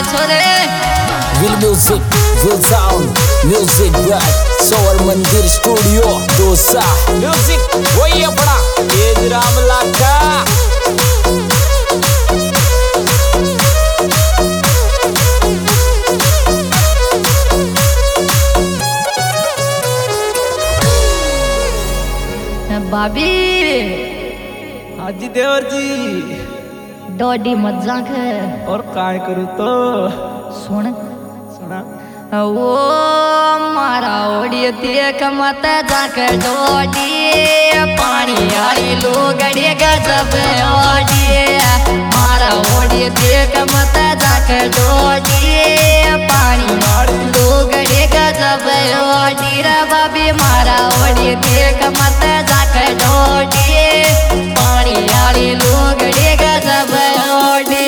छोरे विल म्यूजिक विल साउंड म्यूजिक बाय सोवर मंदिर स्टूडियो दोसा म्यूजिक वही अपना तेज राम लाखा भाभी। हाजी देवर जी डोडी मजाक है और काय करूँ तो सुन सुना वो मारा ओडी देख मत जाके डोडी पानी आई लोगड़े गजब ओडी मारा ओडी देख मत जाके डोडी पानी आई लोगड़े गजब ओडी रे भाभी मारा ओडी देख मत जाके डोडी पानी आई लोगड़े गजब ओडी।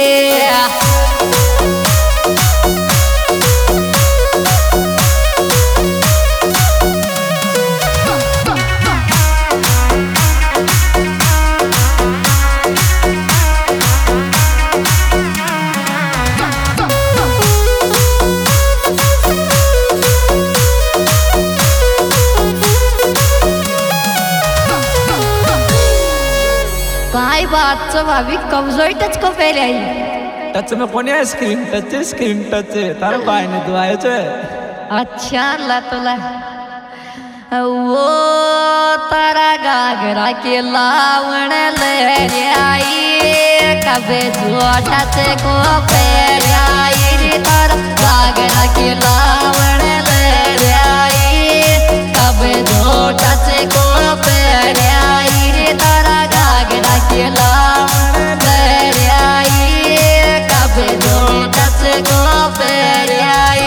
काय बात भाभी कमजोरी टच को पहले आई टच में कोणी आहे स्क्रीन टच आहे तार बाय ने दुआयच अच्छा लतला वो तारा गागरा के लावण ले आई कबे जोटा से को पहले आई रे तारा गागरा के लावण ले आई कबे जोटा से को पहले आई रे तारा गागरा के लावण ले आई कबे जोटा से को पहले आई।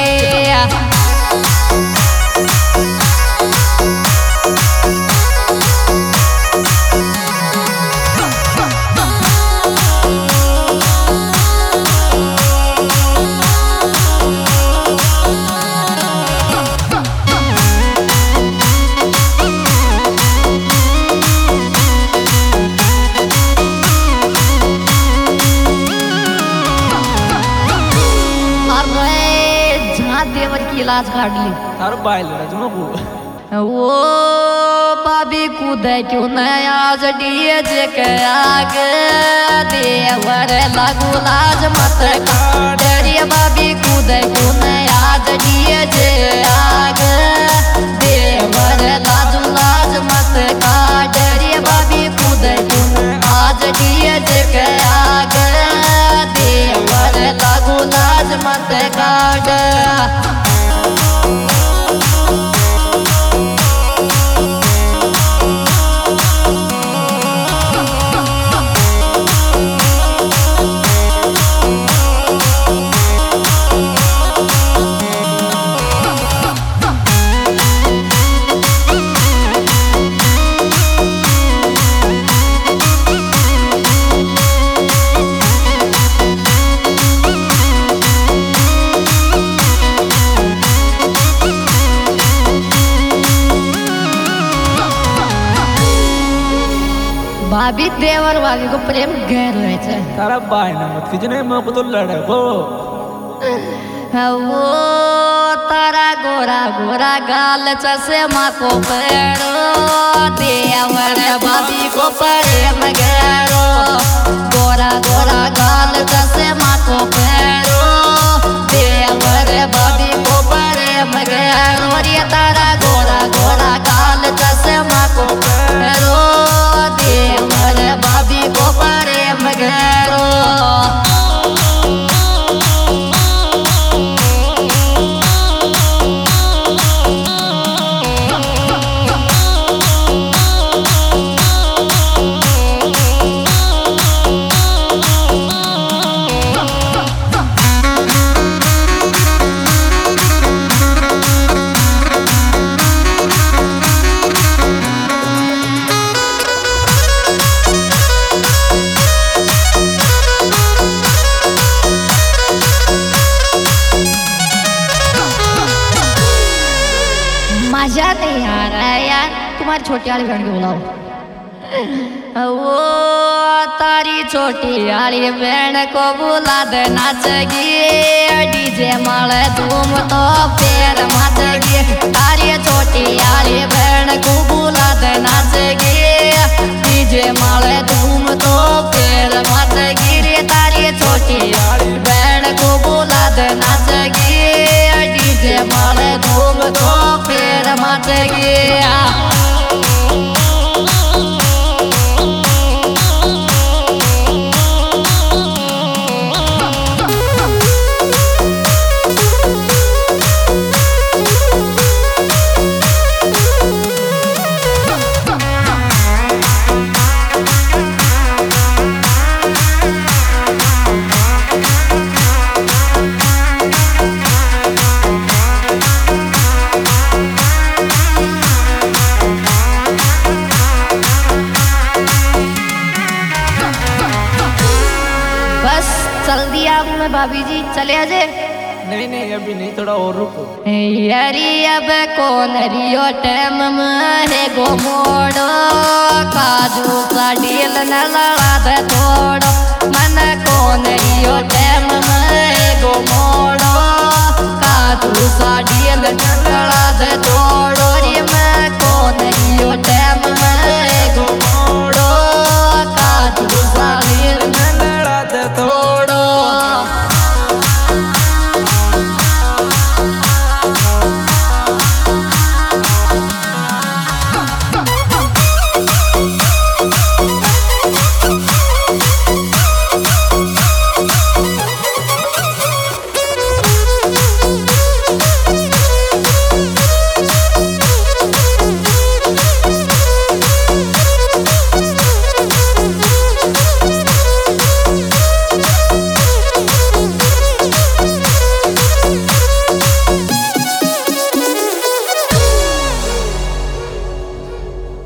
देवर की इलाज काट ली तार बाय लड़ज नको वो भाभी कूद क्यों न आज डीजे के आगे देवर लागू लाज मत काट रे भाभी कूद क्यों न आज डीजे आगे देवर लाजू लाज मत काट रे भाभी कूद क्यों न आज डीजे के आगे देवर लागू लाज मत काट। भाभी देवर भाभी को प्रेम गैर रहे तारा बाय ना मत किजने मको तो लड़े हो वो तारा गोरा गोरा गाल चश्मा को पेड़ो देवर भाभी को प्रेम गैरो गोरा गोरा गाल चश्मा को पेड़ो देवर भाभी को प्रेम गैरो रे तारा गोरा गोरा गाल चश्मा को पेड़ो देवर भाभी को प्रेम गैरो। मजा नहीं आ रहा है यार, तुम्हारी छोटी वाली बहन को बुलाओ। वो तारी छोटी वाली बहन को बुला दे नाचगी डीजे माले धूम तो फिर मचगी तारी छोटी वाली बहन को बुला दे नाचगी डीजे माले धूम तो फिर मचगी रे तारी छोटी वाली बहन को बुला दे नाचगी डीजे माले धूम तो फिर मचगी बस चल दिया अब मैं भाभी जी चले आजे नहीं नहीं अभी नहीं, थोड़ा और रुको। यारी अब कौन रियो टाइम में है गो मोड़ो काजू का डील न लड़ा दे तोड़ो मन कौन रियो टाइम में है गो मोड़ो काजू सा डील न लड़ा दे तोड़ो रे मैं